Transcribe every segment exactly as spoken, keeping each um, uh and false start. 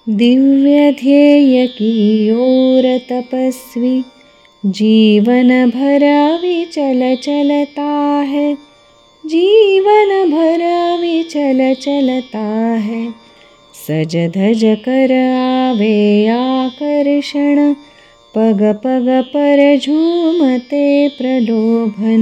दिव्य ध्येय की ओर तपस्वी जीवन भर विचल चलता है, जीवन भर विचल चलता है। सज धज कर आवे आकर्षण, पग पग पर झूमते प्रलोभन।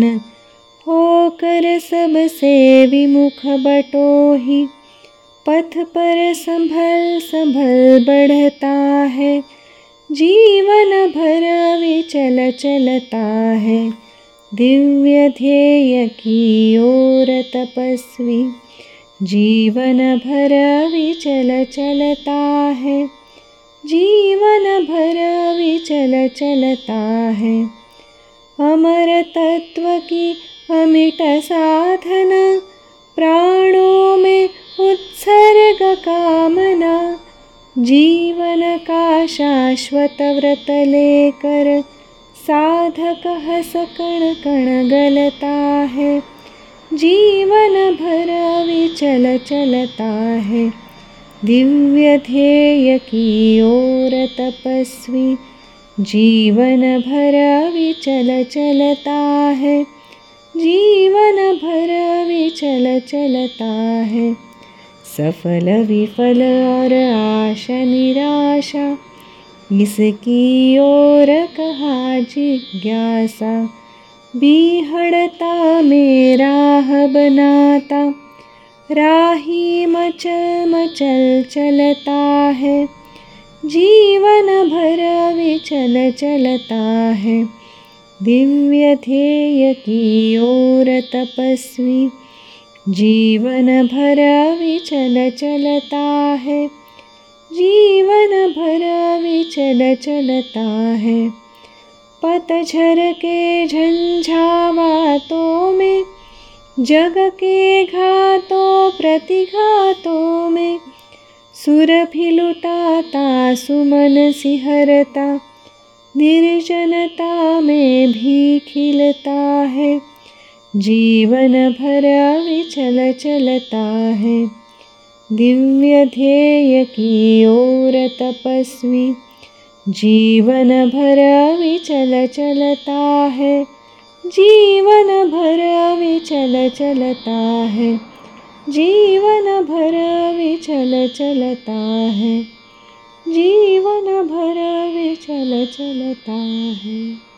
होकर सबसे विमुख बटोही, पथ पर संभल संभल बढ़ता है। जीवन भर विचल चलता है, दिव्य ध्येय की ओर तपस्वी जीवन भर विचल चलता है, जीवन भर विचल चलता है। अमर तत्व की अमिट साधना, प्राणों में उत्सर्ग कामना। जीवन का शाश्वत व्रत लेकर साधक हंस कण कण गलता है। जीवन भर विचल चलता है, दिव्य ध्येय की ओर तपस्वी जीवन भर विचल चलता है, जीवन भर विचल चलता है। सफल विफल और आशा निराशा, इसकी ओर कहा जिज्ञासा। बीहड़ता में राह बनाता, राही मचल मचल चलता है। जीवन भर विचल चलता है, दिव्य ध्येय की ओर तपस्वी जीवन भर विचल चलता है, जीवन भर विचल चलता है। पतझर के झंझावातों में, जग के घातों प्रतिघातों में, सुरभि लुटाता सुमन सिहरता, निर्जनता में भी खिलता है। जीवन भर विचल चलता है, दिव्य ध्येय की ओर तपस्वी जीवन भर विचल चलता है, जीवन भर विचल चलता है, जीवन भर विचल चलता है, जीवन भर विचल चलता है।